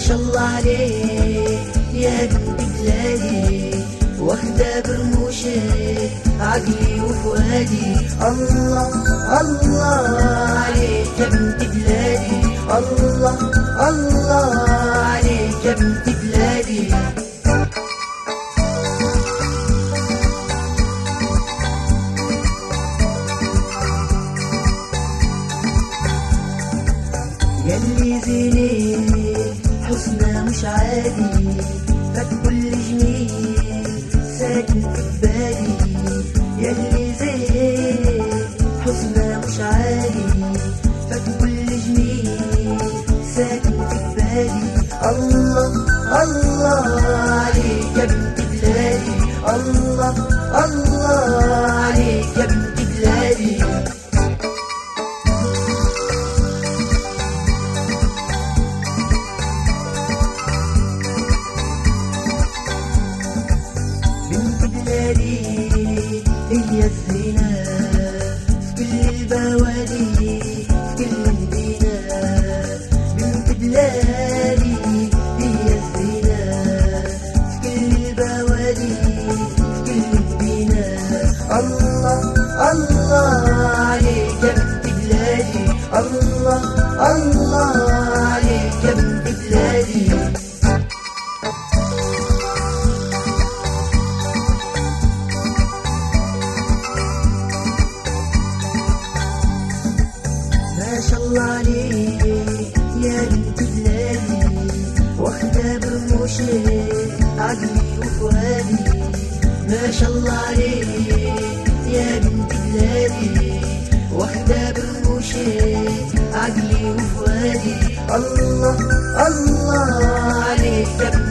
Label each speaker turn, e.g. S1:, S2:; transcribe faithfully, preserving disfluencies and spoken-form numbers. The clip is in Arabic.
S1: شاء الله عليك يا بنت بلادي، واخدة برموشك عقلي وفؤادي. الله الله عليك يا بنت بلادي، الله الله عليك يا بنت بلادي. ياللي زينك حسنى مش عادي، فات كل جميل ساكن في بالي. ياللي زينك حسنى مش عادي، فات كل جميل ساكن في بالي. الله الله عليك يا بنت بلادي، الله الله عليك يا بنت بلادي. هي الزينة في كل البوادي، في كل المدينة. بنت بلادي هي الزينة في كل البوادي، في كل المدينة. الله الله عليك يا بنت بلادي، الله الله عليك يا بنت بلادي. ما شاء الله عليك يا بنت بلادي، واخدة برموشك عقلي وفؤادي. ما شاء الله عليك يا بنت بلادي، واخدة برموشك عقلي وفؤادي. الله الله عليك يا بنت